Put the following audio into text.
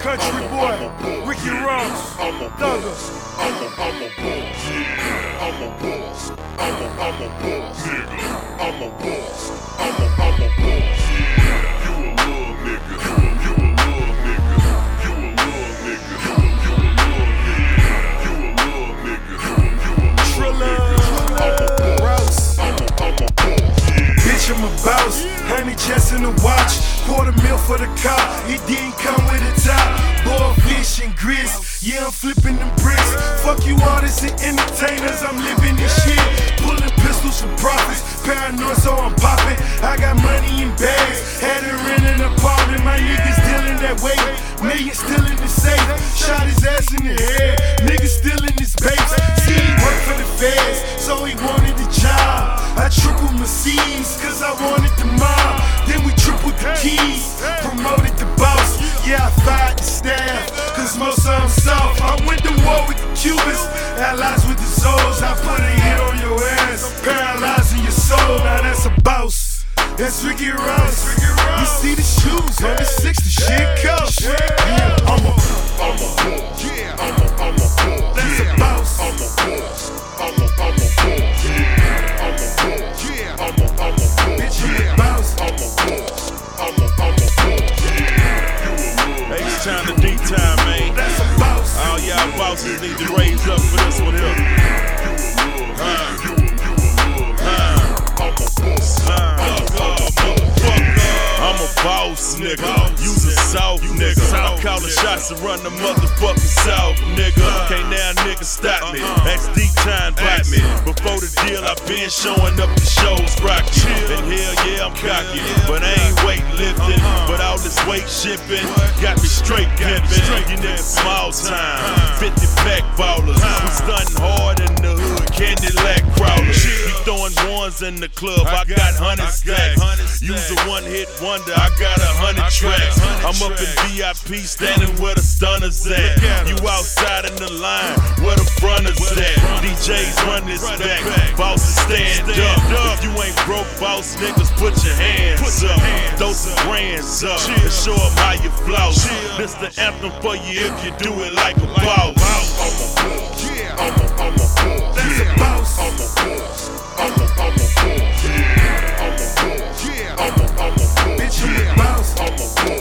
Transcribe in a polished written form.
Country boy, Ricky Ross, Thugger. I'm a boss, yeah. I'm a boss. I'm a boss, nigga. I'm a boss. I'm a boss, yeah. You a little nigga. You a little nigga. You a little nigga. You a little nigga. You a little nigga. You a little nigga. I'm a boss. I'm a boss, yeah. Bitch, I'm a boss. Honey chest in the watch. $250,000 for the car. It didn't come with a top. Boiled fish and grits. Yeah, I'm flipping them bricks. Fuck you artists and entertainers. I'm living this shit. Pulling pistols for profits. Paranoid, so I'm popping. I got money in bags. Had to rent an apartment. My niggas dealing that weight. Millions still in the safe. Shot his ass in the head. Niggas still in his base. See, he worked for the feds, so he wanted the job. I tripled my C's, cause I wanted the mob. Then we tripled the keys. Promoted the boss. Yeah, I fired the staff, cause most of them soft. I went to war with the Cubans, allies with the Zoes. I put a hit on your ass, paralyzing your soul. Now that's a boss. That's Ricky Ross. You see the shoes on the 60 shit coast. Yeah, I'm a boss. Yeah. I'm a boss. That's a boss. I'm a boss. I'm a boss. Yeah. I'm a boss. Yeah. I'm a boss. Bitch, you a boss. I'm a boss. I'm a boss. Yeah. You a little. Hey, it's time to D-time, man. That's a boss. All y'all bosses need to raise up for this one here. I'm a boss, nigga. You's a soft nigga. I'm calling shots and run the motherfucking south, nigga. Can't now nigga stop me. Ask D-Time bite me. Before the deal, I been showing up to shows rockin'. And hell yeah, I'm cocky. But I ain't weightlifting. But all this weight shipping got me straight pimpin'. You niggas small time. 50 pack ballers. We stuntin' hard in the hood. Cadillac crawlers. He throwing ones in the club. I got 100 stacks. Use a one-hit wonder. I got 100 tracks. I'm up in VIP, standing where the stunners at. You outside in the line, where the fronters at. DJs run this back, bosses stand up. If you ain't broke, boss niggas, put your hands up. Throw some brands up and show them how you floss. This the anthem for you if you do it like a boss. I'm a boss. Yeah. I'm a boss. That's a boss. I'm a boss. I'm a boss. Yeah. I'm a boss. Yeah. I'm a boss. Bitch, you a boss. I'm a boss.